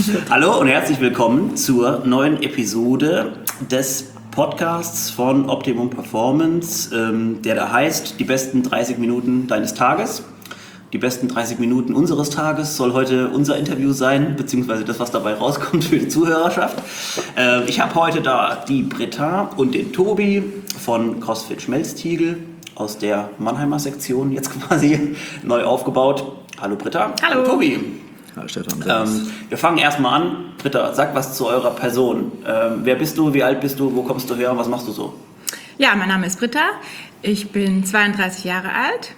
Hallo und herzlich willkommen zur neuen Episode des Podcasts von Optimum Performance, der da heißt, die besten 30 Minuten deines Tages. Die besten 30 Minuten unseres Tages soll heute unser Interview sein, beziehungsweise das, was dabei rauskommt für die Zuhörerschaft. Ich habe heute da die Britta und den Tobi von CrossFit Schmelztiegel aus der Mannheimer Sektion, jetzt quasi neu aufgebaut. Hallo Britta. Hallo Tobi. Hallo Stefan. Wir fangen erstmal an. Britta, sag was zu eurer Person. Wer bist du, wie alt bist du, wo kommst du her und was machst du so? Ja, mein Name ist Britta. Ich bin 32 Jahre alt.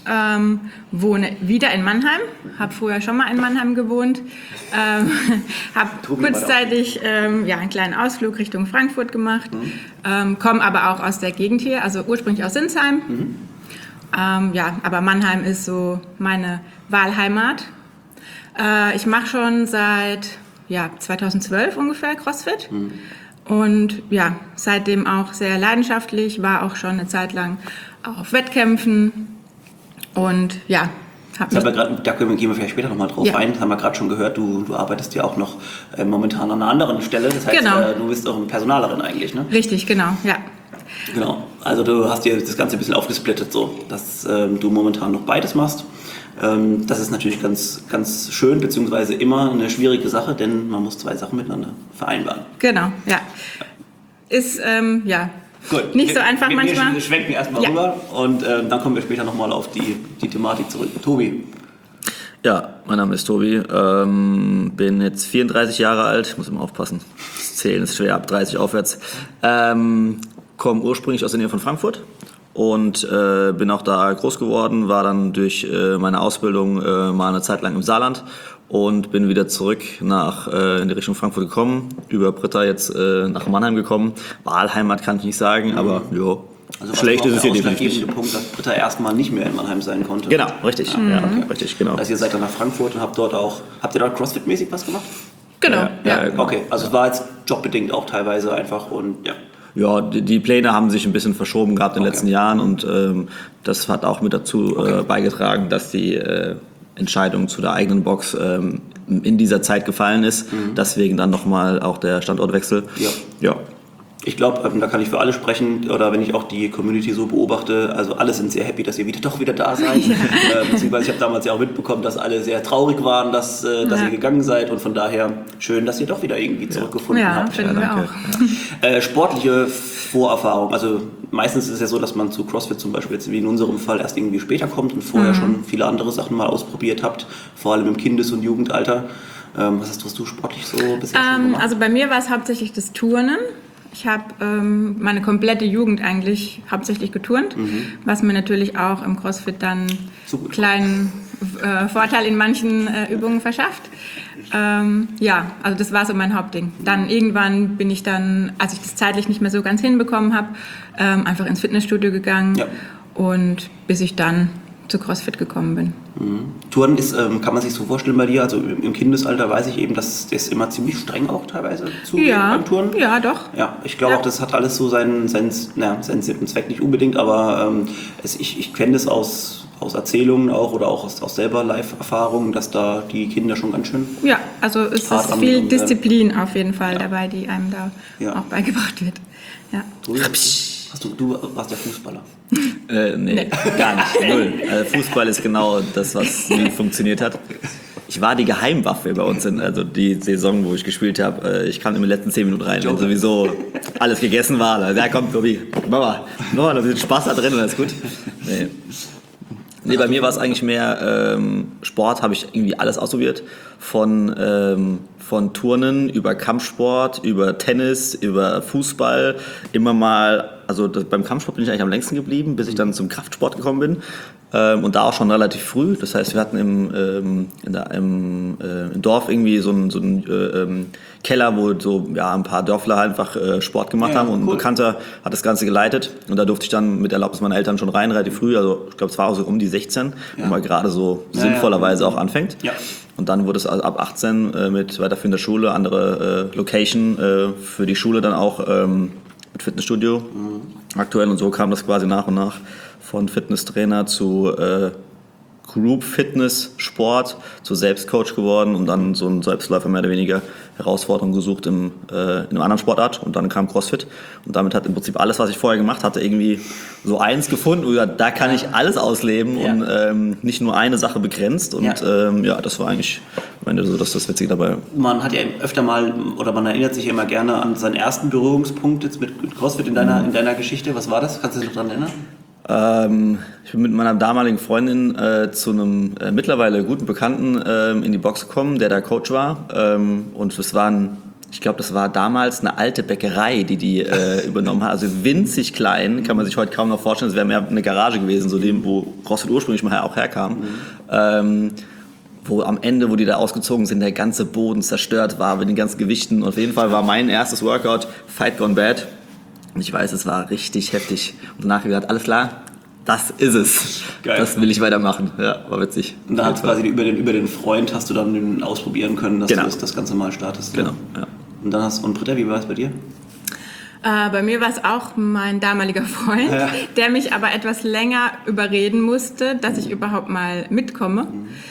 Wohne wieder in Mannheim, habe vorher schon mal in Mannheim gewohnt, habe kurzzeitig einen kleinen Ausflug Richtung Frankfurt gemacht, komme aber auch aus der Gegend hier, also ursprünglich aus Sinsheim. Aber Mannheim ist so meine Wahlheimat. Ich mache schon seit 2012 ungefähr CrossFit und seitdem auch sehr leidenschaftlich, war auch schon eine Zeit lang auf Wettkämpfen. Und da gehen wir vielleicht später nochmal drauf ein. Das haben wir gerade schon gehört, du arbeitest ja auch noch momentan an einer anderen Stelle. Das heißt, du bist auch eine Personalerin eigentlich, ne? Richtig, genau, ja. Genau, also du hast dir das Ganze ein bisschen aufgesplittet, so, dass du momentan noch beides machst. Das ist natürlich ganz, ganz schön, beziehungsweise immer eine schwierige Sache, denn man muss zwei Sachen miteinander vereinbaren. Genau, ja. Ist, Gut. Nicht so einfach manchmal. Wir schwenken erstmal rüber und dann kommen wir später nochmal auf die Thematik zurück. Tobi. Ja, mein Name ist Tobi, bin jetzt 34 Jahre alt, muss immer aufpassen, das Zählen ist schwer, ab 30 aufwärts. Komme ursprünglich aus der Nähe von Frankfurt und bin auch da groß geworden, war dann durch meine Ausbildung mal eine Zeit lang im Saarland und bin wieder zurück in die Richtung Frankfurt gekommen, über Britta jetzt nach Mannheim gekommen. Wahlheimat kann ich nicht sagen, aber also schlecht ist es hier definitiv nicht. Der Punkt, dass Britta erstmal nicht mehr in Mannheim sein konnte. Genau, richtig. Richtig, genau. Also ihr seid dann nach Frankfurt und habt ihr dort CrossFit-mäßig was gemacht? Genau, Genau. Okay, also es war jetzt jobbedingt auch teilweise einfach und ja. Ja, die Pläne haben sich ein bisschen verschoben gehabt in den letzten Jahren und das hat auch mit dazu beigetragen, dass die Entscheidung zu der eigenen Box in dieser Zeit gefallen ist. Deswegen dann nochmal auch der Standortwechsel. Ja. Ich glaube, da kann ich für alle sprechen, oder wenn ich auch die Community so beobachte, also alle sind sehr happy, dass ihr doch wieder da seid. Beziehungsweise ich habe damals ja auch mitbekommen, dass alle sehr traurig waren, dass ihr gegangen seid und von daher schön, dass ihr doch wieder irgendwie zurückgefunden habt. Finden wir auch. Sportliche Vorerfahrung, also meistens ist es ja so, dass man zu CrossFit zum Beispiel jetzt wie in unserem Fall erst irgendwie später kommt und vorher schon viele andere Sachen mal ausprobiert habt, vor allem im Kindes- und Jugendalter. Was hast du sportlich so bisher schon gemacht? Also bei mir war es hauptsächlich das Turnen. Ich habe meine komplette Jugend eigentlich hauptsächlich geturnt, was mir natürlich auch im CrossFit dann einen kleinen Vorteil in manchen Übungen verschafft. Also das war so mein Hauptding. Dann irgendwann bin ich dann, als ich das zeitlich nicht mehr so ganz hinbekommen habe, einfach ins Fitnessstudio gegangen und bis ich dann zu CrossFit gekommen bin. Turnen ist, kann man sich so vorstellen bei dir, also im Kindesalter weiß ich eben, dass das immer ziemlich streng auch teilweise zugeht beim Turnen. Ja, doch. Ja, ich glaube auch, das hat alles so seinen Sinn und Zweck nicht unbedingt, aber ich kenne das aus Erzählungen auch oder auch aus selber Live-Erfahrungen, dass da die Kinder schon ganz schön also es ist viel Disziplin auf jeden Fall dabei, die einem da auch beigebracht wird. Ja. Du warst ja Fußballer. Nee, gar nicht. Null. Also Fußball ist genau das, was nie funktioniert hat. Ich war die Geheimwaffe bei uns also die Saison, wo ich gespielt habe. Ich kam in den letzten 10 Minuten rein, wenn sowieso alles gegessen war. Also, komm, Tobi, Mama, da ist Spaß da drin und alles gut. Nee, bei mir war es eigentlich mehr Sport, habe ich irgendwie alles ausprobiert. Von Turnen über Kampfsport, über Tennis, über Fußball, immer mal, beim Kampfsport bin ich eigentlich am längsten geblieben, bis ich dann zum Kraftsport gekommen bin. Und da auch schon relativ früh. Das heißt, wir hatten im Dorf irgendwie so einen Keller, wo ein paar Dörfler einfach Sport gemacht haben. Und ein Bekannter hat das Ganze geleitet. Und da durfte ich dann mit Erlaubnis meiner Eltern schon rein, relativ früh. Also ich glaube, es war auch so um die 16, wo man gerade so sinnvollerweise auch anfängt. Ja. Und dann wurde es ab 18 mit weiterführender Schule, andere Location für die Schule dann auch mit Fitnessstudio aktuell. Und so kam das quasi nach und nach von Fitnesstrainer zu Group-Fitness-Sport zu Selbstcoach geworden und dann so ein Selbstläufer mehr oder weniger Herausforderungen gesucht in einem anderen Sportart und dann kam CrossFit und damit hat im Prinzip alles, was ich vorher gemacht hatte, irgendwie so eins gefunden und gesagt, da kann ich alles ausleben und nicht nur eine Sache begrenzt und das war eigentlich am Ende so das Witzige dabei. Man hat ja öfter mal, oder man erinnert sich ja immer gerne an seinen ersten Berührungspunkt jetzt mit CrossFit in deiner Geschichte. Was war das? Kannst du dich noch daran erinnern? Ich bin mit meiner damaligen Freundin zu einem mittlerweile guten Bekannten in die Box gekommen, der da Coach war. Und das war damals eine alte Bäckerei, die übernommen hat. Also winzig klein, kann man sich heute kaum noch vorstellen. Es wäre mehr eine Garage gewesen, so dem, wo CrossFit ursprünglich mal auch herkam. Wo am Ende, wo die da ausgezogen sind, der ganze Boden zerstört war mit den ganzen Gewichten. Auf jeden Fall war mein erstes Workout Fight Gone Bad. Und ich weiß, es war richtig heftig. Und danach habe ich gesagt, alles klar, das ist es. Geil. Das will ich weitermachen. Ja, war witzig. Und dann hast quasi über den Freund hast du dann ausprobieren können, dass du das Ganze mal startest. Genau, ja. Und Britta, wie war es bei dir? Bei mir war es auch mein damaliger Freund, der mich aber etwas länger überreden musste, dass ich überhaupt mal mitkomme.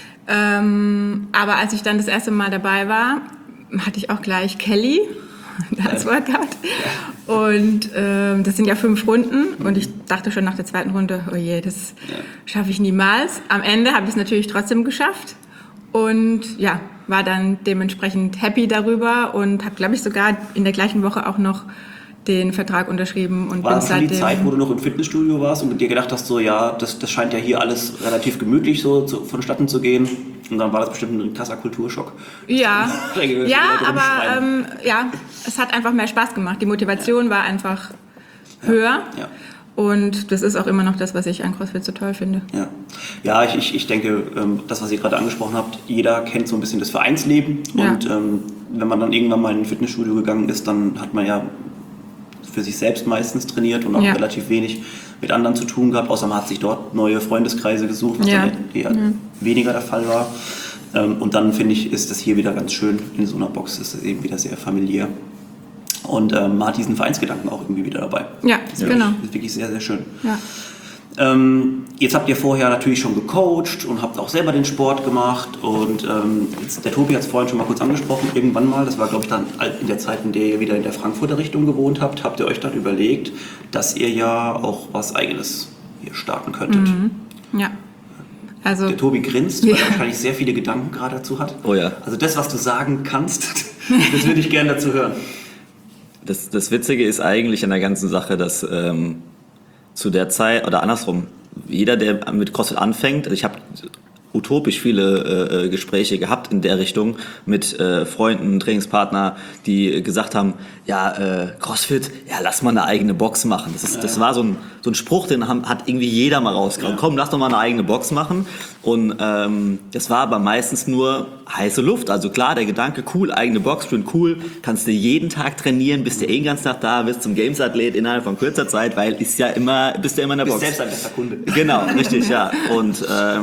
Aber als ich dann das erste Mal dabei war, hatte ich auch gleich Kelly als Workout. Und das sind ja 5 Runden und ich dachte schon nach der zweiten Runde, oh je, das schaffe ich niemals. Am Ende habe ich es natürlich trotzdem geschafft und war dann dementsprechend happy darüber und habe, glaube ich, sogar in der gleichen Woche auch noch den Vertrag unterschrieben. Und war das die Zeit, wo du noch im Fitnessstudio warst und dir gedacht hast, so das scheint ja hier alles relativ gemütlich so vonstatten zu gehen? Und dann war das bestimmt ein krasser Kulturschock. Ja, aber es hat einfach mehr Spaß gemacht. Die Motivation war einfach höher. Ja. Und das ist auch immer noch das, was ich an CrossFit so toll finde. Ja, ich denke, das, was ihr gerade angesprochen habt, jeder kennt so ein bisschen das Vereinsleben. Ja. Und wenn man dann irgendwann mal in ein Fitnessstudio gegangen ist, dann hat man ja für sich selbst meistens trainiert und auch relativ wenig mit anderen zu tun gehabt, außer man hat sich dort neue Freundeskreise gesucht, was dann eher weniger der Fall war. Und dann finde ich, ist das hier wieder ganz schön in so einer Box, ist es eben wieder sehr familiär. Und man hat diesen Vereinsgedanken auch irgendwie wieder dabei. Ja, genau. Das ist wirklich sehr, sehr schön. Ja. Jetzt habt ihr vorher natürlich schon gecoacht und habt auch selber den Sport gemacht und der Tobi hat es vorhin schon mal kurz angesprochen, irgendwann mal, das war glaube ich dann in der Zeit, in der ihr wieder in der Frankfurter Richtung gewohnt habt, habt ihr euch dann überlegt, dass ihr ja auch was Eigenes hier starten könntet. Ja. Also, der Tobi grinst, weil er wahrscheinlich sehr viele Gedanken gerade dazu hat. Oh ja. Also das, was du sagen kannst, das würde ich gerne dazu hören. Das Witzige ist eigentlich an der ganzen Sache, dass zu der Zeit, oder andersrum, jeder, der mit CrossFit anfängt, also ich habe utopisch viele Gespräche gehabt in der Richtung mit Freunden, Trainingspartner, die gesagt haben, CrossFit, lass mal eine eigene Box machen. Das war so ein Spruch, den hat irgendwie jeder mal rausgehauen. Komm, lass doch mal eine eigene Box machen. Und das war aber meistens nur heiße Luft. Also klar, der Gedanke, cool, eigene Box, schön cool, kannst du jeden Tag trainieren, bist du den ganzen Tag da, wirst zum Games-Athlet innerhalb von kurzer Zeit, weil bist du ja immer in der Box. Bist selbst ein bester Kunde. Genau, richtig, ja. Und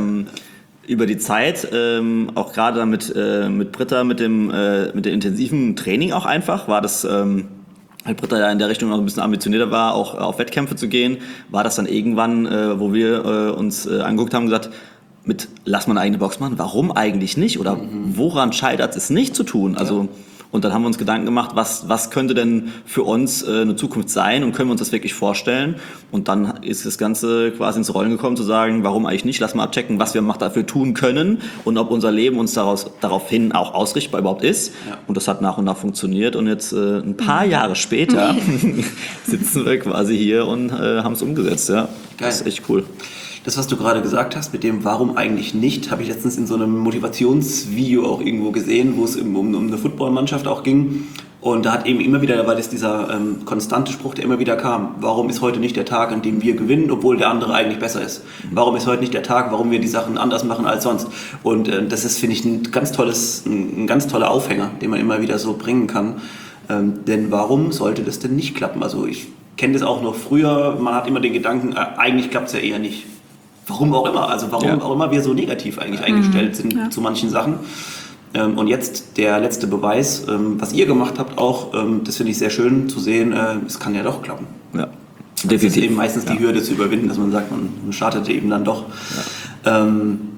über die Zeit, auch gerade dann mit Britta, mit dem intensiven Training auch einfach, war das, weil Britta ja in der Richtung noch ein bisschen ambitionierter war, auch auf Wettkämpfe zu gehen, war das dann irgendwann, wo wir uns angeguckt haben und gesagt, lass mal eine eigene Box machen, warum eigentlich nicht? Oder woran scheitert es nicht zu tun? Also, und dann haben wir uns Gedanken gemacht, was könnte denn für uns eine Zukunft sein und können wir uns das wirklich vorstellen? Und dann ist das Ganze quasi ins Rollen gekommen, zu sagen, warum eigentlich nicht? Lass mal abchecken, was wir dafür tun können und ob unser Leben uns daraufhin auch ausrichtbar überhaupt ist. Ja. Und das hat nach und nach funktioniert. Und jetzt ein paar Jahre später sitzen wir quasi hier und haben es umgesetzt. Ja. Das ist echt cool. Das, was du gerade gesagt hast, mit dem Warum eigentlich nicht, habe ich letztens in so einem Motivationsvideo auch irgendwo gesehen, wo es um eine Footballmannschaft auch ging. Und da hat eben immer wieder, da war das dieser konstante Spruch, der immer wieder kam. Warum ist heute nicht der Tag, an dem wir gewinnen, obwohl der andere eigentlich besser ist? Warum ist heute nicht der Tag, warum wir die Sachen anders machen als sonst? Und das ist, finde ich, ein ganz toller Aufhänger, den man immer wieder so bringen kann. Denn warum sollte das denn nicht klappen? Also ich kenne das auch noch früher, man hat immer den Gedanken, eigentlich klappt es ja eher nicht. Warum auch immer, also warum auch immer wir so negativ eigentlich eingestellt sind zu manchen Sachen. Und jetzt der letzte Beweis, was ihr gemacht habt auch, das finde ich sehr schön zu sehen, es kann ja doch klappen. Ja, definitiv. Das ist eben meistens die Hürde zu überwinden, dass man sagt, man startet eben dann doch. Ja.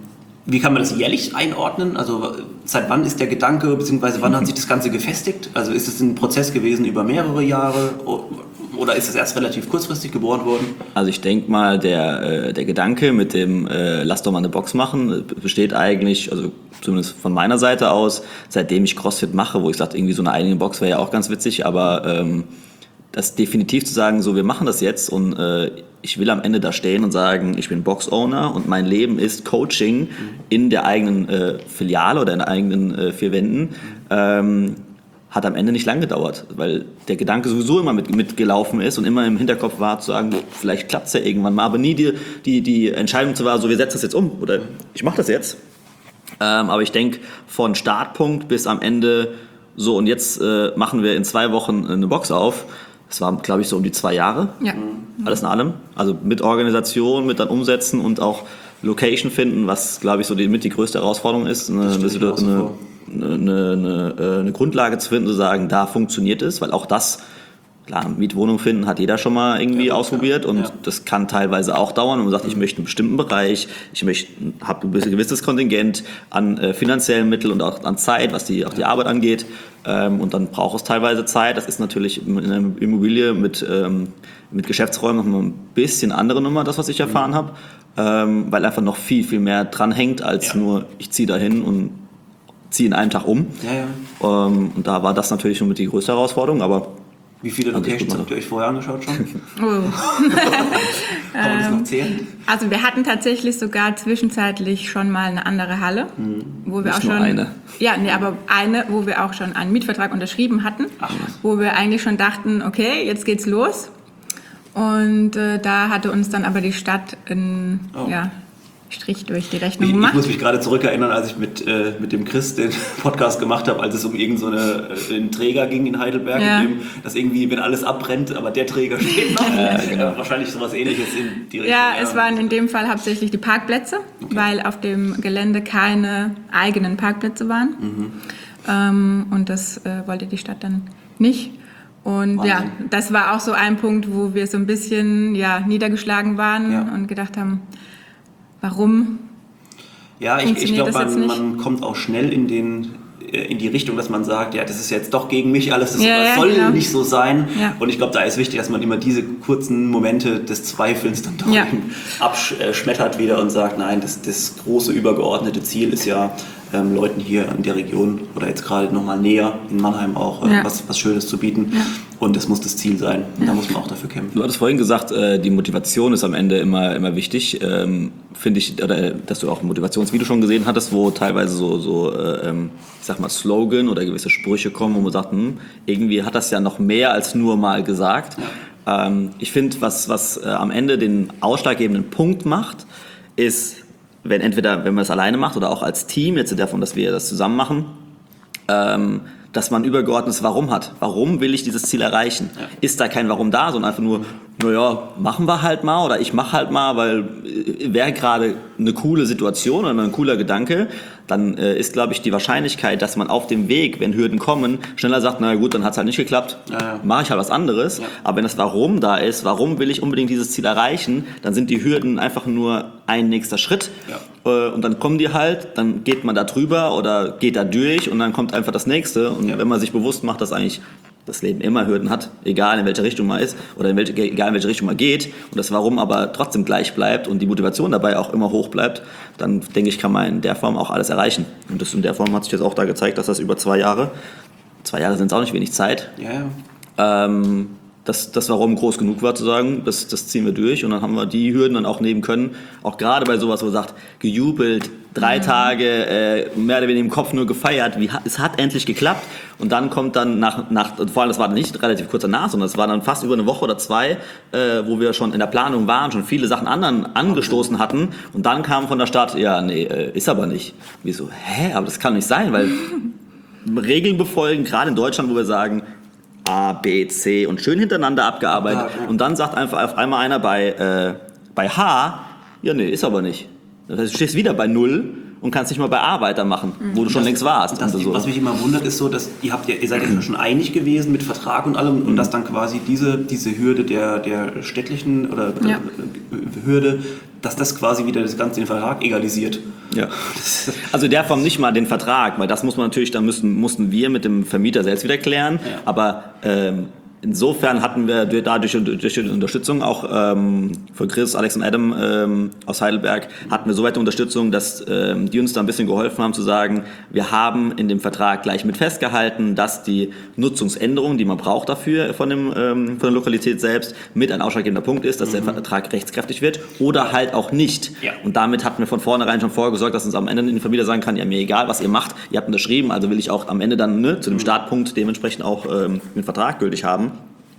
Wie kann man das jährlich einordnen? Also seit wann ist der Gedanke, beziehungsweise wann hat sich das Ganze gefestigt? Also ist es ein Prozess gewesen über mehrere Jahre oder ist es erst relativ kurzfristig geboren worden? Also ich denke mal, der Gedanke mit dem lass doch mal eine Box machen, besteht eigentlich, also zumindest von meiner Seite aus, seitdem ich CrossFit mache, wo ich sage, irgendwie so eine eigene Box wäre ja auch ganz witzig, aber das definitiv zu sagen, so wir machen das jetzt und ich will am Ende da stehen und sagen, ich bin Box-Owner und mein Leben ist Coaching in der eigenen Filiale oder in den eigenen vier Wänden, hat am Ende nicht lang gedauert, weil der Gedanke sowieso immer mitgelaufen ist und immer im Hinterkopf war zu sagen, vielleicht klappt es ja irgendwann mal, aber nie die Entscheidung zu war, so wir setzen das jetzt um oder ich mache das jetzt. Aber ich denke, von Startpunkt bis am Ende so und jetzt machen wir in 2 Wochen eine Box auf. Das war, glaube ich, so um die 2 Jahre. Ja. Alles in allem. Also mit Organisation, mit dann Umsetzen und auch Location finden, was, glaube ich, so die größte Herausforderung ist. Eine Grundlage zu finden, zu sagen, da funktioniert es, weil auch das, klar, Mietwohnung finden hat jeder schon mal irgendwie ausprobiert und das kann teilweise auch dauern. Und man sagt, ich möchte einen bestimmten Bereich, habe ein gewisses Kontingent an finanziellen Mitteln und auch an Zeit, was auch die Arbeit angeht. Und dann braucht es teilweise Zeit. Das ist natürlich in einer Immobilie mit Geschäftsräumen noch mal ein bisschen andere Nummer, das, was ich erfahren habe, weil einfach noch viel, viel mehr dran hängt, als nur ich ziehe dahin und ziehe in einem Tag um. Und da war das natürlich schon mit die größte Herausforderung, aber wie viele Locations habt ihr euch vorher angeschaut schon? Oh. Kann man das noch zählen? Also wir hatten tatsächlich sogar zwischenzeitlich schon mal eine andere Halle, wo wir nicht auch schon nur eine. Ja, nee, aber eine, wo wir auch schon einen Mietvertrag unterschrieben hatten, wo wir eigentlich schon dachten, okay, jetzt geht's los. Und da hatte uns dann aber die Stadt Strich durch die Rechnung gemacht. Ich muss mich gerade zurückerinnern, als ich mit dem Chris den Podcast gemacht habe, als es um einen Träger ging in Heidelberg, dass irgendwie, wenn alles abbrennt, aber der Träger steht noch. Genau. Wahrscheinlich sowas Ähnliches in die Richtung. Ja, es waren in dem Fall hauptsächlich die Parkplätze, weil auf dem Gelände keine eigenen Parkplätze waren. Und das wollte die Stadt dann nicht. Und Wahnsinn. Das war auch so ein Punkt, wo wir so ein bisschen niedergeschlagen waren und gedacht haben, warum? Ja, ich glaube, man kommt auch schnell in die Richtung, dass man sagt, ja, das ist jetzt doch gegen mich alles, das soll nicht so sein. Ja. Und ich glaube, da ist wichtig, dass man immer diese kurzen Momente des Zweifelns dann doch abschmettert wieder und sagt, nein, das große übergeordnete Ziel ist ja, Leuten hier in der Region oder jetzt gerade nochmal näher in Mannheim auch was Schönes zu bieten. Ja. Und das muss das Ziel sein. Und da muss man auch dafür kämpfen. Du hattest vorhin gesagt, die Motivation ist am Ende immer wichtig. Finde ich, oder dass du auch ein Motivationsvideo schon gesehen hattest, wo teilweise so ich sag mal, Slogan oder gewisse Sprüche kommen, wo man sagt, irgendwie hat das ja noch mehr als nur mal gesagt. Ja. Ich finde, was am Ende den ausschlaggebenden Punkt macht, ist, wenn man es alleine macht oder auch als Team, jetzt in der Form, dass wir das zusammen machen, dass man übergeordnetes Warum hat. Warum will ich dieses Ziel erreichen? Ja. Ist da kein Warum da, sondern einfach nur, machen wir halt mal oder ich mache halt mal, weil wäre gerade eine coole Situation oder ein cooler Gedanke, dann ist, glaube ich, die Wahrscheinlichkeit, dass man auf dem Weg, wenn Hürden kommen, schneller sagt, na gut, dann hat es halt nicht geklappt, mache ich halt was anderes. Ja. Aber wenn das Warum da ist, warum will ich unbedingt dieses Ziel erreichen, dann sind die Hürden einfach nur ein nächster Schritt. Ja. Und dann kommen die halt, dann geht man da drüber oder geht da durch und dann kommt einfach das Nächste. Und wenn man sich bewusst macht, dass eigentlich das Leben immer Hürden hat, egal in welche Richtung man ist oder egal in welche Richtung man geht und das Warum aber trotzdem gleich bleibt und die Motivation dabei auch immer hoch bleibt, dann denke ich, kann man in der Form auch alles erreichen. Und das in der Form hat sich jetzt auch da gezeigt, dass das über 2 Jahre sind es auch nicht wenig Zeit, dass das Warum groß genug war zu sagen, das ziehen wir durch und dann haben wir die Hürden dann auch nehmen können, auch gerade bei sowas, wo man sagt, gejubelt, 3 Tage mehr oder weniger im Kopf nur gefeiert, es hat endlich geklappt und dann kommt dann vor allem das war nicht relativ kurz danach, sondern es war dann fast über eine Woche oder 2, wo wir schon in der Planung waren, schon viele Sachen anderen angestoßen hatten und dann kam von der Stadt, ist aber nicht. Wir so, aber das kann nicht sein, weil Regeln befolgen, gerade in Deutschland, wo wir sagen, A, B, C und schön hintereinander abgearbeitet. Und dann sagt einfach auf einmal einer bei H, ist aber nicht. Das heißt, du stehst wieder bei 0 und kannst nicht mal bei A weitermachen, wo du schon längst warst. Was mich immer wundert, ist so, dass ihr seid ja schon einig gewesen mit Vertrag und allem und dass dann quasi diese Hürde der städtlichen oder Hürde, dass das quasi wieder das Ganze den Vertrag egalisiert. Ja. Also der Form nicht mal den Vertrag, weil das muss man natürlich, dann mussten wir mit dem Vermieter selbst wieder klären. Ja. Aber insofern hatten wir dadurch durch die Unterstützung auch von Chris, Alex und Adam aus Heidelberg, hatten wir so weit Unterstützung, dass die uns da ein bisschen geholfen haben zu sagen, wir haben in dem Vertrag gleich mit festgehalten, dass die Nutzungsänderung, die man braucht dafür von der Lokalität selbst, mit ein ausschlaggebender Punkt ist, dass der Vertrag rechtskräftig wird oder halt auch nicht. Ja. Und damit hatten wir von vornherein schon vorgesorgt, dass uns am Ende die Vermieter sagen kann, ja, mir egal, was ihr macht, ihr habt unterschrieben, also will ich auch am Ende dann zu dem Startpunkt dementsprechend auch den Vertrag gültig haben.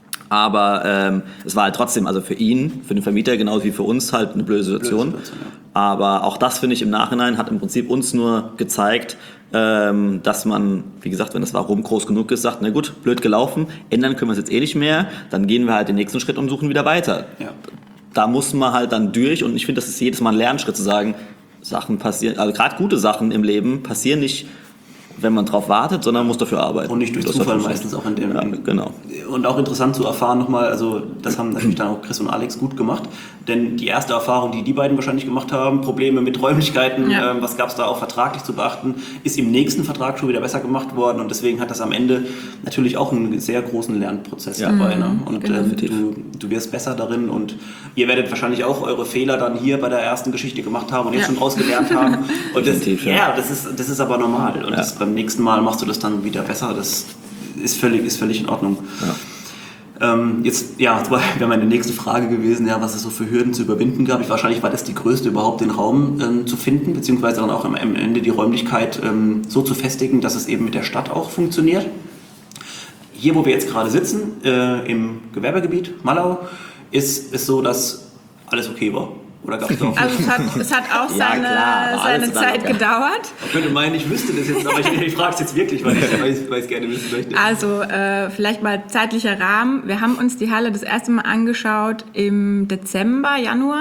Aber es war halt trotzdem, also für ihn, für den Vermieter genauso wie für uns halt eine blöde Situation. Ja. Aber auch das, finde ich, im Nachhinein hat im Prinzip uns nur gezeigt, dass man, wie gesagt, wenn das Warum groß genug ist, sagt, na gut, blöd gelaufen, ändern können wir es jetzt eh nicht mehr, dann gehen wir halt den nächsten Schritt und suchen wieder weiter. Ja. Da muss man halt dann durch und ich finde, das ist jedes Mal ein Lernschritt zu sagen, Sachen passieren, also gerade gute Sachen im Leben passieren nicht, wenn man drauf wartet, sondern man muss dafür arbeiten. Und nicht durch Zufall meistens auch in dem. Ja, genau. Und auch interessant zu erfahren nochmal, also das haben natürlich dann auch Chris und Alex gut gemacht, denn die erste Erfahrung, die beiden wahrscheinlich gemacht haben, Probleme mit Räumlichkeiten, was gab es da auch vertraglich zu beachten, ist im nächsten Vertrag schon wieder besser gemacht worden und deswegen hat das am Ende natürlich auch einen sehr großen Lernprozess dabei. Ne? Und du wirst besser darin und ihr werdet wahrscheinlich auch eure Fehler dann hier bei der ersten Geschichte gemacht haben und jetzt schon draus gelernt haben. Und das ist aber normal und das beim nächsten Mal machst du das dann wieder besser, das ist völlig in Ordnung. Ja. Jetzt, wäre meine nächste Frage gewesen, was es so für Hürden zu überwinden gab. Wahrscheinlich war das die größte, überhaupt den Raum zu finden, beziehungsweise dann auch am Ende die Räumlichkeit so zu festigen, dass es eben mit der Stadt auch funktioniert. Hier, wo wir jetzt gerade sitzen, im Gewerbegebiet Mallau, ist es so, dass alles okay war. Oder gab es auch? Also es hat auch seine Zeit gedauert. Man könnte meinen, ich wüsste das jetzt, aber ich frage es jetzt wirklich, weil ich es gerne wissen möchte. Also vielleicht mal zeitlicher Rahmen. Wir haben uns die Halle das erste Mal angeschaut im Dezember, Januar.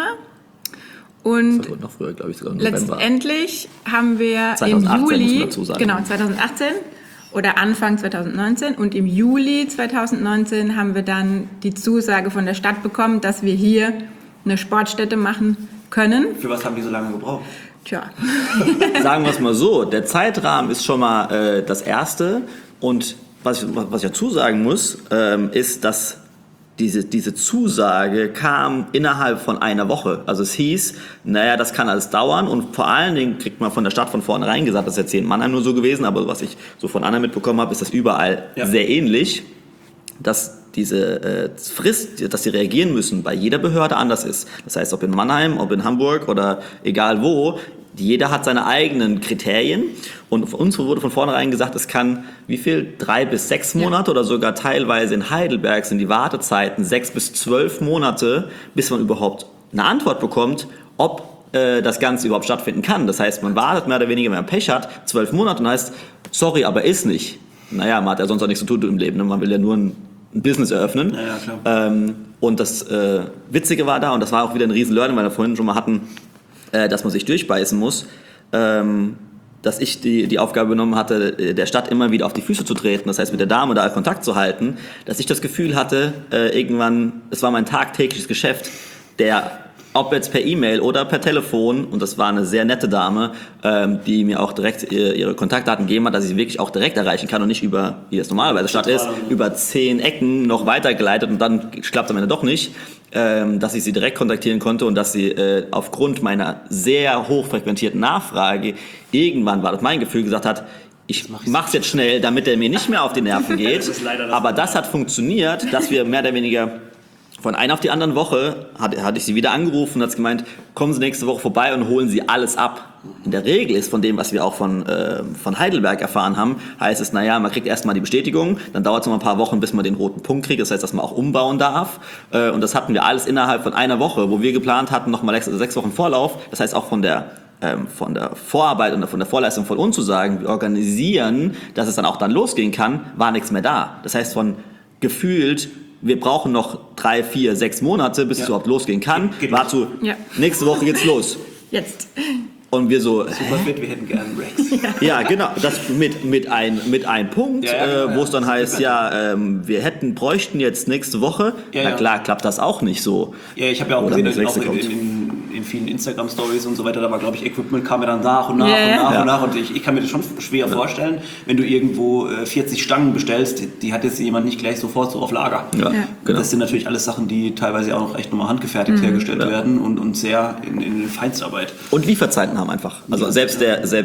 Und das war noch früher, glaube ich, sogar im November. Letztendlich haben wir 2018, im Juli, muss man dazu sagen. Genau, 2018 oder Anfang 2019 und im Juli 2019 haben wir dann die Zusage von der Stadt bekommen, dass wir hier eine Sportstätte machen können. Für was haben die so lange gebraucht? Tja. Sagen wir es mal so, der Zeitrahmen ist schon mal das Erste und was ich dazu sagen muss, ist, dass diese Zusage kam innerhalb von einer Woche. Also es hieß, das kann alles dauern und vor allen Dingen kriegt man von der Stadt von vornherein gesagt, das ist jetzt hier in Mannheim nur so gewesen, aber was ich so von anderen mitbekommen habe, ist das überall sehr ähnlich, dass diese Frist, dass sie reagieren müssen, bei jeder Behörde anders ist. Das heißt, ob in Mannheim, ob in Hamburg oder egal wo, jeder hat seine eigenen Kriterien. Und für uns wurde von vornherein gesagt, es kann, 3 bis 6 Monate oder sogar teilweise in Heidelberg sind die Wartezeiten 6 bis 12 Monate, bis man überhaupt eine Antwort bekommt, ob das Ganze überhaupt stattfinden kann. Das heißt, man wartet mehr oder weniger, wenn man Pech hat, 12 Monate und heißt, sorry, aber ist nicht. Man hat ja sonst auch nichts zu tun im Leben. Ne? Man will ja nur ein Business eröffnen. Ja, klar. Und das Witzige war da, und das war auch wieder ein riesen Learning, weil wir vorhin schon mal hatten, dass man sich durchbeißen muss, dass ich die Aufgabe genommen hatte, der Stadt immer wieder auf die Füße zu treten, das heißt mit der Dame da Kontakt zu halten, dass ich das Gefühl hatte, irgendwann, es war mein tagtägliches Geschäft, ob jetzt per E-Mail oder per Telefon, und das war eine sehr nette Dame, die mir auch direkt ihre Kontaktdaten gegeben hat, dass ich sie wirklich auch direkt erreichen kann und nicht über, wie es normalerweise Stadt ist, über 10 Ecken noch weitergeleitet und dann klappt es am Ende doch nicht, dass ich sie direkt kontaktieren konnte und dass sie aufgrund meiner sehr hochfrequentierten Nachfrage irgendwann, war das mein Gefühl, gesagt hat, ich mach's jetzt schnell, damit er mir nicht mehr auf die Nerven geht. Aber das hat funktioniert, dass wir mehr oder weniger von einer auf die andere Woche hatte ich sie wieder angerufen und hat gemeint, kommen Sie nächste Woche vorbei und holen Sie alles ab. In der Regel ist von dem, was wir auch von Heidelberg erfahren haben, heißt es, man kriegt erstmal die Bestätigung, dann dauert es noch ein paar Wochen, bis man den roten Punkt kriegt, das heißt, dass man auch umbauen darf. Und das hatten wir alles innerhalb von einer Woche, wo wir geplant hatten, nochmal 6 Wochen Vorlauf. Das heißt, auch von der Vorarbeit und von der Vorleistung von uns zu sagen, wir organisieren, dass es dann auch dann losgehen kann, war nichts mehr da. Das heißt, von gefühlt, wir brauchen noch 3, 4, 6 Monate, bis es überhaupt losgehen kann. Nächste Woche geht's los. Jetzt. Und wir so, super fit, wir hätten gerne Rex. Ja, genau, das mit einem Punkt, wo es dann heißt, wir bräuchten jetzt nächste Woche. Na klar, klappt das auch nicht so. Ja, ich habe ja auch gesehen, in vielen Instagram-Stories und so weiter, da war, glaube ich, Equipment kam ja dann nach und nach und ich kann mir das schon schwer vorstellen, wenn du irgendwo 40 Stangen bestellst, die hat jetzt jemand nicht gleich sofort so auf Lager. Ja, genau. Das sind natürlich alles Sachen, die teilweise auch noch echt nochmal handgefertigt hergestellt werden und sehr in Feinstarbeit. Und Lieferzeiten haben einfach. Also selbst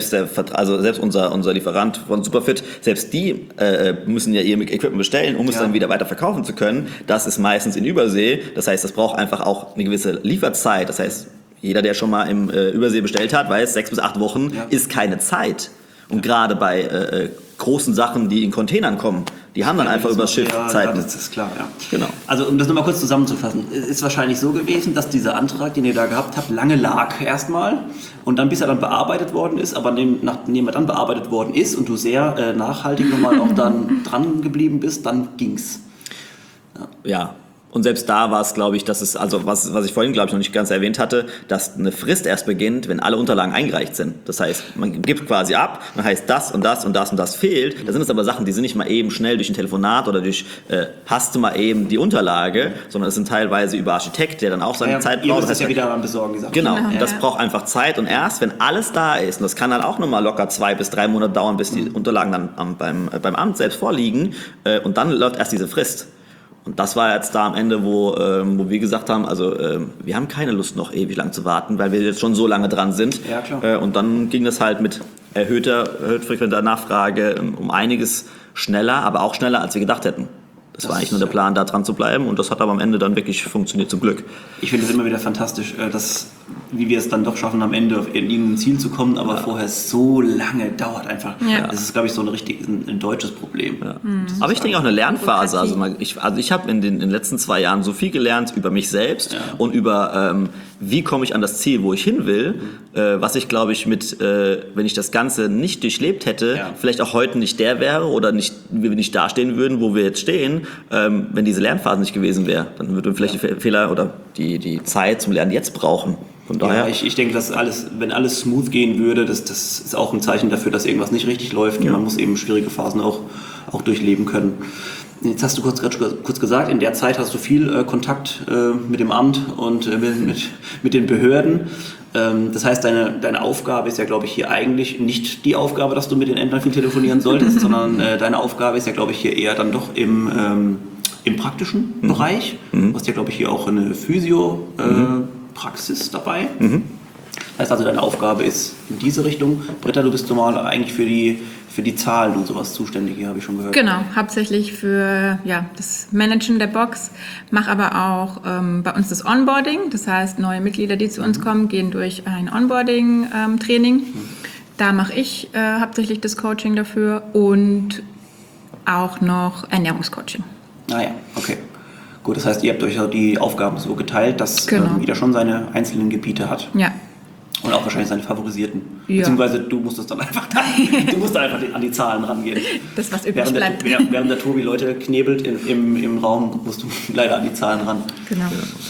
unser Lieferant von Superfit, selbst die müssen ja ihr Equipment bestellen, um es dann wieder weiter verkaufen zu können. Das ist meistens in Übersee. Das heißt, das braucht einfach auch eine gewisse Lieferzeit. Das heißt, jeder, der schon mal im Übersee bestellt hat, weiß, 6 bis 8 Wochen ist keine Zeit. Und gerade bei großen Sachen, die in Containern kommen, die haben dann einfach übers Schiff Zeiten. Ja, das ist klar, ja. Genau. Also um das nochmal kurz zusammenzufassen, es ist wahrscheinlich so gewesen, dass dieser Antrag, den ihr da gehabt habt, lange lag erstmal und dann bis er dann bearbeitet worden ist, aber nachdem er dann bearbeitet worden ist und du sehr nachhaltig nochmal auch dann dran geblieben bist, dann ging's. Ja. Und selbst da war es, glaube ich, dass es, also was ich vorhin, glaube ich, noch nicht ganz erwähnt hatte, dass eine Frist erst beginnt, wenn alle Unterlagen eingereicht sind. Das heißt, man gibt quasi ab, dann heißt das und das und das und das fehlt. Da sind es aber Sachen, die sind nicht mal eben schnell durch ein Telefonat oder durch hast du mal eben die Unterlage, sondern es sind teilweise über Architekt, der dann auch seine Zeit braucht. Ihr müsst das ja wieder beim Besorgen, gesagt. Genau, das braucht einfach Zeit und erst, wenn alles da ist, und das kann dann auch nochmal locker 2 bis 3 Monate dauern, bis die Unterlagen dann beim Amt selbst vorliegen und dann läuft erst diese Frist. Und das war jetzt da am Ende, wo wir gesagt haben, also wir haben keine Lust noch ewig lang zu warten, weil wir jetzt schon so lange dran sind. Ja, klar. Und dann ging das halt mit erhöht frequenter Nachfrage um einiges schneller, aber auch schneller, als wir gedacht hätten. Das war eigentlich nur der Plan, da dran zu bleiben und das hat aber am Ende dann wirklich funktioniert, zum Glück. Ich finde es immer wieder fantastisch, wie wir es dann doch schaffen, am Ende in irgendein Ziel zu kommen, aber vorher so lange dauert einfach. Ja. Das ist, glaube ich, so ein deutsches Problem. Ja. Aber ich denke auch eine Lernphase. Also ich habe in den letzten 2 Jahren so viel gelernt über mich selbst und über wie komme ich an das Ziel, wo ich hin will, was ich, glaube ich, wenn ich das Ganze nicht durchlebt hätte, vielleicht auch heute nicht der wäre oder wir nicht dastehen würden, wo wir jetzt stehen, wenn diese Lernphase nicht gewesen wäre. Dann würden wir vielleicht die Fehler oder die Zeit zum Lernen jetzt brauchen. Von daher. Ja, ich denke, dass wenn alles smooth gehen würde, das ist auch ein Zeichen dafür, dass irgendwas nicht richtig läuft. Ja. Man muss eben schwierige Phasen auch durchleben können. Jetzt hast du kurz gesagt, in der Zeit hast du viel Kontakt mit dem Amt und mit den Behörden. Das heißt, deine Aufgabe ist ja, glaube ich, hier eigentlich nicht die Aufgabe, dass du mit den Ämtern viel telefonieren solltest, sondern deine Aufgabe ist ja, glaube ich, hier eher dann doch im praktischen Bereich. Du hast ja, glaube ich, hier auch eine Physio-Praxis dabei. Das heißt also, deine Aufgabe ist in diese Richtung. Britta, du bist normal eigentlich für die Zahlen und sowas zuständig, hier habe ich schon gehört. Genau, hauptsächlich für das Managen der Box, mache aber auch bei uns das Onboarding. Das heißt, neue Mitglieder, die zu uns kommen, gehen durch ein Onboarding-Training. Da mache ich hauptsächlich das Coaching dafür und auch noch Ernährungscoaching. Ah ja, okay. Gut, das heißt, ihr habt euch die Aufgaben so geteilt, dass jeder schon seine einzelnen Gebiete hat. Ja. Und auch wahrscheinlich seine favorisierten. Ja. Beziehungsweise du musst es dann einfach an die Zahlen rangehen. Das, was übrig bleibt. Während der Tobi Leute knebelt im Raum, musst du leider an die Zahlen ran. Genau.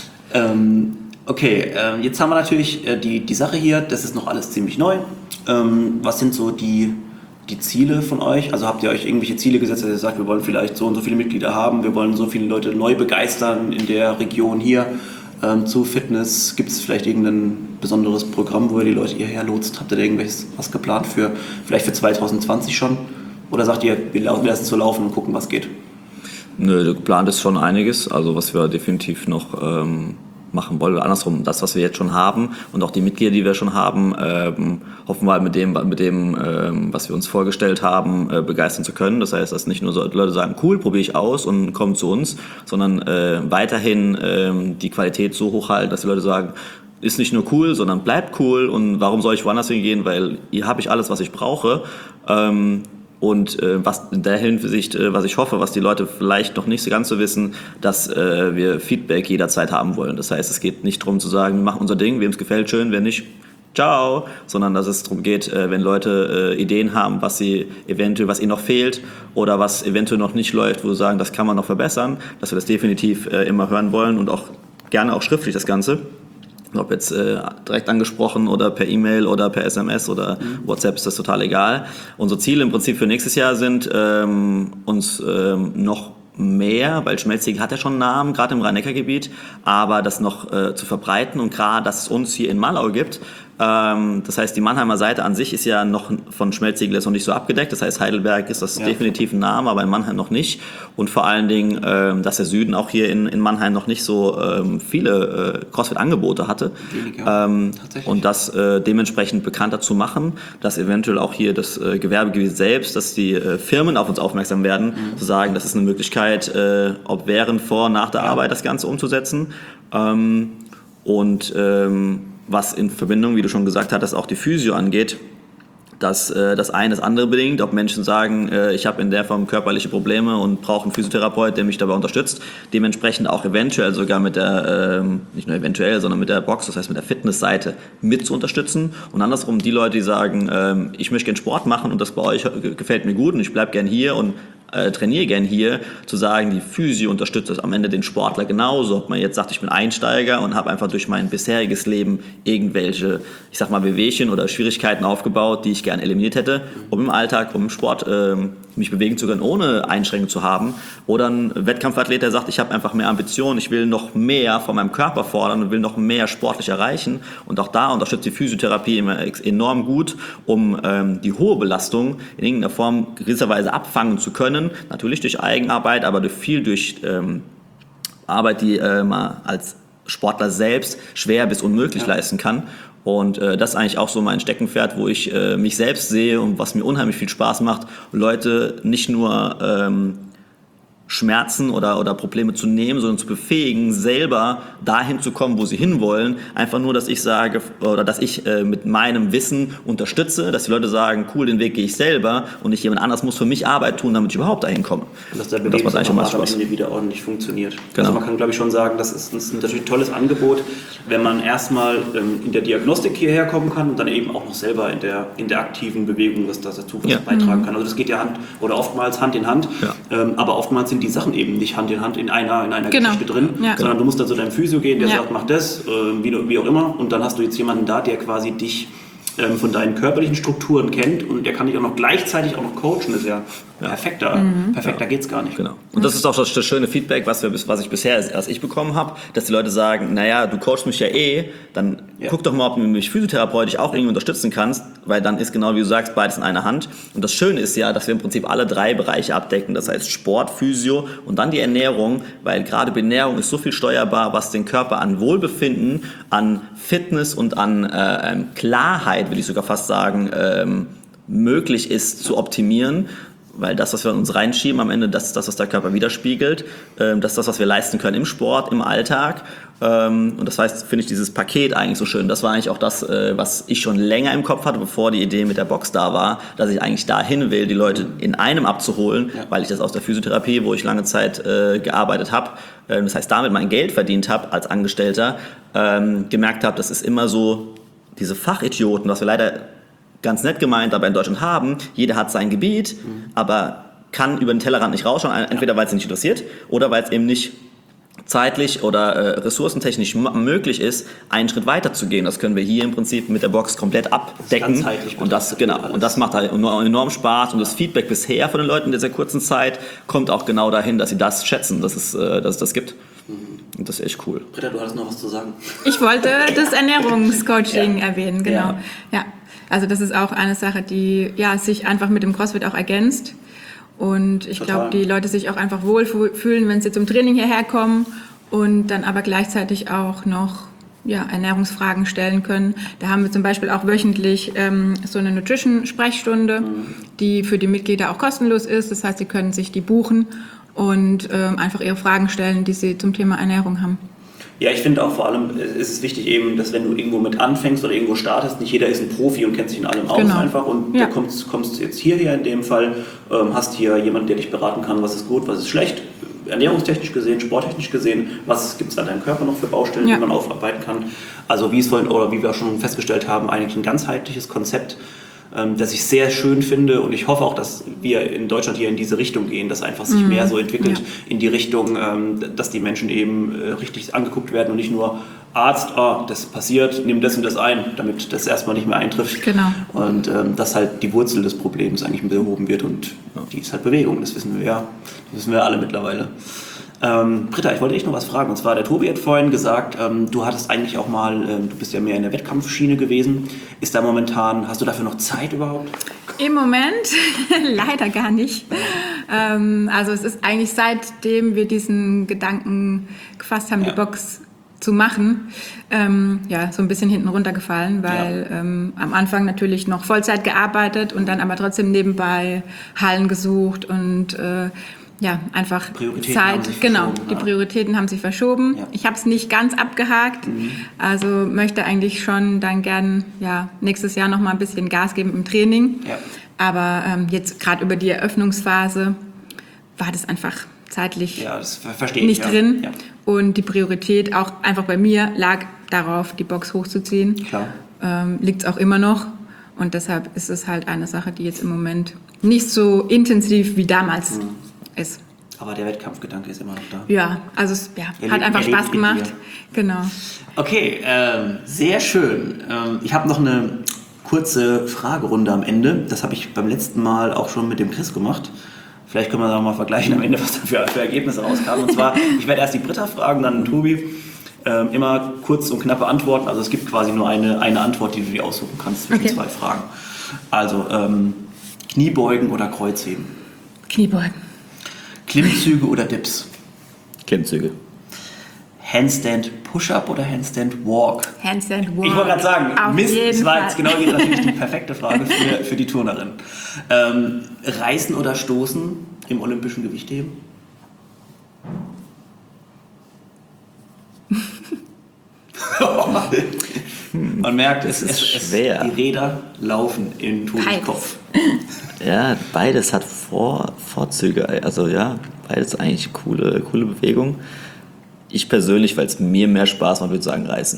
Okay, jetzt haben wir natürlich die Sache hier, das ist noch alles ziemlich neu. Was sind so die Ziele von euch? Also habt ihr euch irgendwelche Ziele gesetzt, dass ihr sagt, wir wollen vielleicht so und so viele Mitglieder haben, wir wollen so viele Leute neu begeistern in der Region hier zu Fitness? Gibt es vielleicht irgendein besonderes Programm, wo ihr die Leute hierher lotst? Habt ihr da was geplant vielleicht für 2020 schon? Oder sagt ihr, wir lassen es so laufen und gucken, was geht? Nö, geplant ist schon einiges, also was wir definitiv noch machen wollen. Oder andersrum, das, was wir jetzt schon haben und auch die Mitglieder, die wir schon haben, hoffen wir mit dem was wir uns vorgestellt haben, begeistern zu können. Das heißt, dass nicht nur so Leute sagen, cool, probiere ich aus und kommen zu uns, sondern weiterhin die Qualität so hochhalten, dass die Leute sagen, ist nicht nur cool, sondern bleibt cool und warum soll ich woanders hingehen, weil hier habe ich alles, was ich brauche. Und was in der Hinsicht, was ich hoffe, was die Leute vielleicht noch nicht so ganz so wissen, dass wir Feedback jederzeit haben wollen. Das heißt, es geht nicht darum zu sagen, wir machen unser Ding, wem es gefällt, schön, wer nicht, ciao, sondern dass es darum geht, wenn Leute Ideen haben, was ihnen noch fehlt oder was eventuell noch nicht läuft, wo sie sagen, das kann man noch verbessern, dass wir das definitiv immer hören wollen und auch gerne auch schriftlich das Ganze. Ob jetzt direkt angesprochen oder per E-Mail oder per SMS oder WhatsApp, ist das total egal. Unsere Ziele im Prinzip für nächstes Jahr sind, uns noch mehr, weil Schmelztiegel hat ja schon einen Namen, gerade im Rhein-Neckar-Gebiet, aber das noch zu verbreiten und gerade, dass es uns hier in Mallau gibt. Das heißt, die Mannheimer Seite an sich ist ja noch von Schmelztiegel ist noch nicht so abgedeckt. Das heißt, Heidelberg ist das definitiv ein Name, aber in Mannheim noch nicht. Und vor allen Dingen, dass der Süden auch hier in Mannheim noch nicht so viele CrossFit-Angebote hatte. Und das dementsprechend bekannter zu machen, dass eventuell auch hier das Gewerbegebiet selbst, dass die Firmen auf uns aufmerksam werden, zu sagen, das ist eine Möglichkeit, ob während, vor, nach der Arbeit das Ganze umzusetzen. Was in Verbindung, wie du schon gesagt hattest, auch die Physio angeht, dass das eine das andere bedingt, ob Menschen sagen, ich habe in der Form körperliche Probleme und brauche einen Physiotherapeut, der mich dabei unterstützt, dementsprechend auch eventuell sogar mit der, nicht nur eventuell, sondern mit der Box, das heißt mit der Fitnessseite mit zu unterstützen und andersrum die Leute, die sagen, ich möchte gerne Sport machen und das bei euch gefällt mir gut und ich bleibe gern hier und trainiere gern hier, zu sagen, die Physio unterstützt am Ende den Sportler genauso. Ob man jetzt sagt, ich bin Einsteiger und habe einfach durch mein bisheriges Leben irgendwelche, ich sag mal, Wehwehchen oder Schwierigkeiten aufgebaut, die ich gerne eliminiert hätte, um im Alltag, um im Sport mich bewegen zu können, ohne Einschränkungen zu haben. Oder ein Wettkampfathlet, der sagt, ich habe einfach mehr Ambitionen, ich will noch mehr von meinem Körper fordern und will noch mehr sportlich erreichen. Und auch da unterstützt die Physiotherapie immer enorm gut, um die hohe Belastung in irgendeiner Form gewisserweise abfangen zu können. Natürlich durch Eigenarbeit, aber durch Arbeit, die man als Sportler selbst schwer bis unmöglich leisten kann. Und das ist eigentlich auch so mein Steckenpferd, wo ich mich selbst sehe und was mir unheimlich viel Spaß macht, Leute nicht nur Schmerzen oder Probleme zu nehmen, sondern zu befähigen, selber dahin zu kommen, wo sie hinwollen. Einfach nur, dass ich sage oder dass ich mit meinem Wissen unterstütze, dass die Leute sagen, cool, den Weg gehe ich selber und nicht jemand anders muss für mich Arbeit tun, damit ich überhaupt dahin komme. Und dass der Bewegungsapparat am Ende wieder ordentlich funktioniert. Genau. Also man kann, glaube ich, schon sagen, das ist natürlich ein tolles Angebot, wenn man erstmal in der Diagnostik hierher kommen kann und dann eben auch noch selber in der aktiven Bewegung das dazu beitragen kann. Also das geht ja oftmals Hand in Hand, aber oftmals sind die Sachen eben nicht Hand in Hand in einer Geschichte drin, sondern du musst dann zu deinem Physio gehen, der sagt, mach das, wie auch immer, und dann hast du jetzt jemanden da, der quasi dich von deinen körperlichen Strukturen kennt und der kann dich auch noch gleichzeitig auch noch coachen. Das ist ja perfekter geht's gar nicht. Genau. Und das ist auch das schöne Feedback, was ich bisher erst bekommen habe, dass die Leute sagen, naja, du coachst mich ja dann guck doch mal, ob du mich physiotherapeutisch auch irgendwie unterstützen kannst, weil dann ist genau wie du sagst, beides in einer Hand. Und das Schöne ist ja, dass wir im Prinzip alle 3 Bereiche abdecken, das heißt Sport, Physio und dann die Ernährung, weil gerade bei Ernährung ist so viel steuerbar, was den Körper an Wohlbefinden, an Fitness und an Klarheit, will ich sogar fast sagen, möglich ist zu optimieren, weil das, was wir in uns reinschieben, am Ende, das ist das, was der Körper widerspiegelt, das ist das, was wir leisten können im Sport, im Alltag. Und das heißt, finde ich dieses Paket eigentlich so schön. Das war eigentlich auch das, was ich schon länger im Kopf hatte, bevor die Idee mit der Box da war, dass ich eigentlich dahin will, die Leute in einem abzuholen, weil ich das aus der Physiotherapie, wo ich lange Zeit gearbeitet habe, das heißt, damit mein Geld verdient habe als Angestellter, gemerkt habe, das ist immer so diese Fachidioten, was wir leider ganz nett gemeint, aber in Deutschland haben. Jeder hat sein Gebiet, aber kann über den Tellerrand nicht rausschauen, entweder weil es ihn nicht interessiert oder weil es eben nicht zeitlich oder ressourcentechnisch möglich ist, einen Schritt weiter zu gehen. Das können wir hier im Prinzip mit der Box komplett abdecken. Und das macht halt enorm Spaß. Und das Feedback bisher von den Leuten in dieser kurzen Zeit kommt auch genau dahin, dass sie das schätzen, dass es das gibt. Und das ist echt cool. Britta, du hattest noch was zu sagen. Ich wollte das Ernährungscoaching erwähnen, genau. Ja. Also das ist auch eine Sache, die sich einfach mit dem CrossFit auch ergänzt. Und ich glaube, die Leute sich auch einfach wohlfühlen, wenn sie zum Training hierher kommen und dann aber gleichzeitig auch noch Ernährungsfragen stellen können. Da haben wir zum Beispiel auch wöchentlich so eine Nutrition-Sprechstunde, die für die Mitglieder auch kostenlos ist. Das heißt, sie können sich die buchen und einfach ihre Fragen stellen, die sie zum Thema Ernährung haben. Ja, ich finde auch vor allem ist es wichtig eben, dass wenn du irgendwo mit anfängst oder irgendwo startest, nicht jeder ist ein Profi und kennt sich in allem aus einfach und du kommst jetzt hierher in dem Fall, hast hier jemanden, der dich beraten kann, was ist gut, was ist schlecht, ernährungstechnisch gesehen, sporttechnisch gesehen, was gibt es an deinem Körper noch für Baustellen, die man aufarbeiten kann. Also wie wir schon festgestellt haben, eigentlich ein ganzheitliches Konzept, das ich sehr schön finde und ich hoffe auch, dass wir in Deutschland hier in diese Richtung gehen, dass einfach sich mehr so entwickelt in die Richtung, dass die Menschen eben richtig angeguckt werden und nicht nur Arzt, das passiert, nimm das und das ein, damit das erstmal nicht mehr eintrifft. Genau. Und dass halt die Wurzel des Problems eigentlich behoben wird und die ist halt Bewegung, das wissen wir ja. Das wissen wir alle mittlerweile. Britta, ich wollte dich noch was fragen. Und zwar, der Tobi hat vorhin gesagt, du hattest eigentlich auch mal, du bist ja mehr in der Wettkampfschiene gewesen. Ist da momentan, hast du dafür noch Zeit überhaupt? Im Moment leider gar nicht. Also es ist eigentlich seitdem wir diesen Gedanken gefasst haben, die Box zu machen, so ein bisschen hinten runtergefallen, weil am Anfang natürlich noch Vollzeit gearbeitet und dann aber trotzdem nebenbei Hallen gesucht und einfach Prioritäten Zeit. haben sich Genau, verschoben, die Prioritäten haben sich verschoben. Ja. Ich habe es nicht ganz abgehakt, also möchte eigentlich schon dann gern nächstes Jahr noch mal ein bisschen Gas geben im Training. Ja. Aber jetzt gerade über die Eröffnungsphase war das einfach zeitlich nicht drin. Ja. Und die Priorität auch einfach bei mir lag darauf, die Box hochzuziehen. Klar. Liegt es auch immer noch. Und deshalb ist es halt eine Sache, die jetzt im Moment nicht so intensiv wie damals ist. Aber der Wettkampfgedanke ist immer noch da. Ja, also es hat einfach Spaß gemacht. Genau. Okay, sehr schön. Ich habe noch eine kurze Fragerunde am Ende. Das habe ich beim letzten Mal auch schon mit dem Chris gemacht. Vielleicht können wir da mal vergleichen am Ende, was da für Ergebnisse rauskamen. Und zwar, ich werde erst die Britta fragen, dann den Tobi. Immer kurz und knappe Antworten. Also es gibt quasi nur eine Antwort, die du dir aussuchen kannst zwischen zwei Fragen. Also Kniebeugen oder Kreuzheben? Kniebeugen. Klimmzüge oder Dips? Klimmzüge. Handstand Push-Up oder Handstand Walk? Handstand Walk. Ich wollte gerade sagen, Mist, das war jetzt genau natürlich die perfekte Frage für die Turnerin. Reißen oder Stoßen im olympischen Gewichtheben? Man merkt, es ist schwer. Die Räder laufen in Tobis Kopf. Ja, beides hat Vorzüge. Also ja, beides eigentlich coole Bewegung. Ich persönlich, weil es mir mehr Spaß macht, würde sagen Reißen.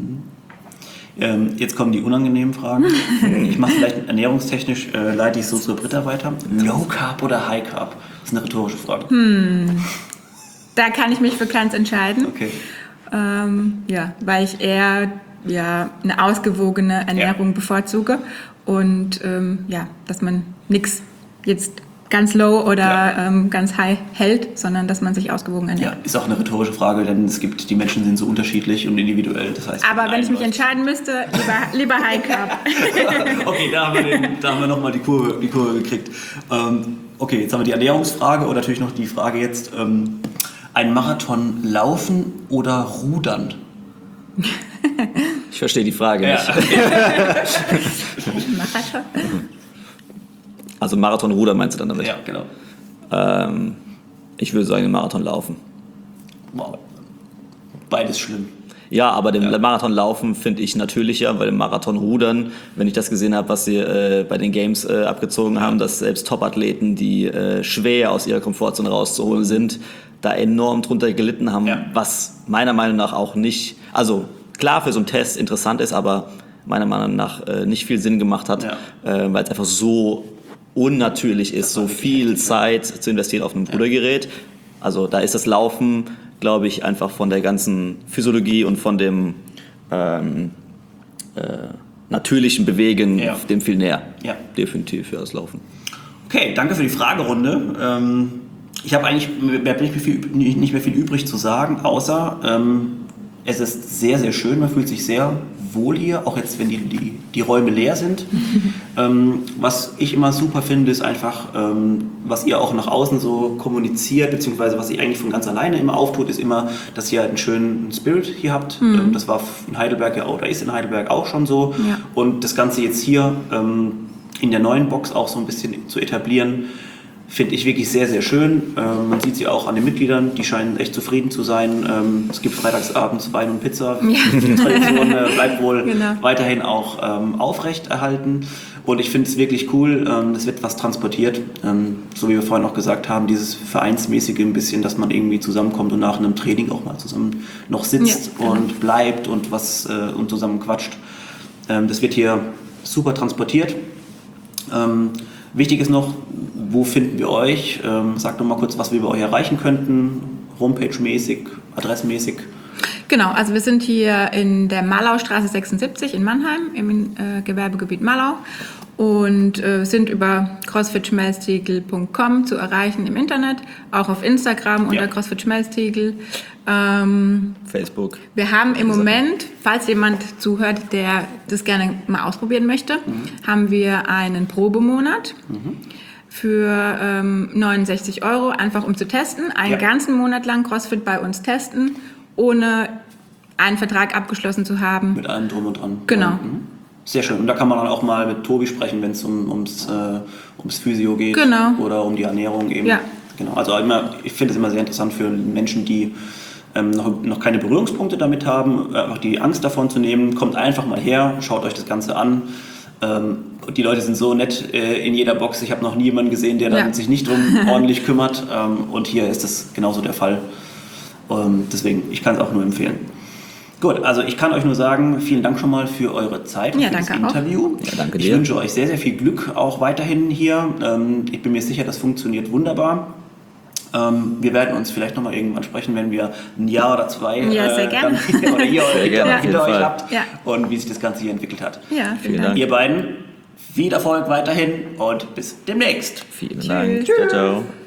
Jetzt kommen die unangenehmen Fragen. Ich mache vielleicht ernährungstechnisch, leite ich so zur Britta weiter. Low Carb oder High Carb? Das ist eine rhetorische Frage. Da kann ich mich für keins entscheiden. Okay. Weil ich eher eine ausgewogene Ernährung bevorzuge und dass man nichts jetzt ganz low oder ganz high hält, sondern dass man sich ausgewogen ernährt. Ja, ist auch eine rhetorische Frage, denn die Menschen sind so unterschiedlich und individuell. Das heißt, aber wenn ich mich entscheiden müsste, lieber High Carb. Okay, da haben wir nochmal die Kurve gekriegt. Okay, jetzt haben wir die Ernährungsfrage und natürlich noch die Frage jetzt, ein Marathon laufen oder rudern? Ich verstehe die Frage nicht. Marathon? Also Marathon-Rudern meinst du dann damit? Ja, genau. Ich würde sagen, den Marathon laufen. Wow. Beides schlimm. Ja, aber den Marathon laufen finde ich natürlicher, weil im Marathon rudern, wenn ich das gesehen habe, was sie bei den Games abgezogen haben, dass selbst Top-Athleten, die schwer aus ihrer Komfortzone rauszuholen sind, da enorm drunter gelitten haben, was meiner Meinung nach auch nicht, also klar für so einen Test interessant ist, aber meiner Meinung nach nicht viel Sinn gemacht hat, weil es einfach so unnatürlich ist, so viel Zeit zu investieren auf einem Rudergerät. Also da ist das Laufen, glaube ich, einfach von der ganzen Physiologie und von dem natürlichen Bewegen dem viel näher. Ja. Definitiv für das Laufen. Okay, danke für die Fragerunde. Ich habe eigentlich nicht mehr viel übrig zu sagen, außer es ist sehr, sehr schön, man fühlt sich sehr wohl hier, auch jetzt, wenn die Räume leer sind. Was ich immer super finde, ist einfach, was ihr auch nach außen so kommuniziert, beziehungsweise was ihr eigentlich von ganz alleine immer auftut, ist immer, dass ihr einen schönen Spirit hier habt. Das war in Heidelberg oder ist in Heidelberg auch schon so. Ja. Und das Ganze jetzt hier in der neuen Box auch so ein bisschen zu etablieren, finde ich wirklich sehr, sehr schön. Man sieht sie auch an den Mitgliedern, die scheinen echt zufrieden zu sein. Es gibt freitagsabends Wein und Pizza. Die Tradition bleibt wohl weiterhin auch aufrecht erhalten. Und ich finde es wirklich cool, es wird was transportiert. So wie wir vorhin auch gesagt haben, dieses Vereinsmäßige ein bisschen, dass man irgendwie zusammenkommt und nach einem Training auch mal zusammen noch sitzt und bleibt und und zusammen quatscht. Das wird hier super transportiert. Wichtig ist noch, wo finden wir euch? Sagt doch mal kurz, was wir bei euch erreichen könnten, Homepage-mäßig, adressmäßig. Genau, also wir sind hier in der Malaustraße 76 in Mannheim, im Gewerbegebiet Mallau und sind über crossfitschmelztiegel.com zu erreichen im Internet, auch auf Instagram unter crossfitschmelztiegel. Facebook. Wir haben im Moment, falls jemand zuhört, der das gerne mal ausprobieren möchte, haben wir einen Probemonat für 69 €, einfach um zu testen. Einen ganzen Monat lang CrossFit bei uns testen, ohne einen Vertrag abgeschlossen zu haben. Mit allem drum und dran. Genau. Sehr schön. Und da kann man dann auch mal mit Tobi sprechen, wenn es ums Physio geht oder um die Ernährung eben. Ja. Genau. Also ich finde es immer sehr interessant für Menschen, die noch keine Berührungspunkte damit haben, einfach die Angst davon zu nehmen. Kommt einfach mal her, schaut euch das Ganze an. Die Leute sind so nett in jeder Box. Ich habe noch nie jemanden gesehen, der dann sich nicht drum ordentlich kümmert. Und hier ist das genauso der Fall. Deswegen, ich kann es auch nur empfehlen. Gut, also ich kann euch nur sagen, vielen Dank schon mal für eure Zeit und für das Interview. Ja, danke dir. Ich wünsche euch sehr, sehr viel Glück auch weiterhin hier. Ich bin mir sicher, das funktioniert wunderbar. Wir werden uns vielleicht nochmal irgendwann sprechen, wenn wir ein Jahr oder zwei sehr gerne. oder ihr hinter euch habt Ja. und wie sich das Ganze hier entwickelt hat. Ja, vielen Dank. Ihr beiden, viel Erfolg weiterhin und bis demnächst. Vielen Dank. Ciao, ciao.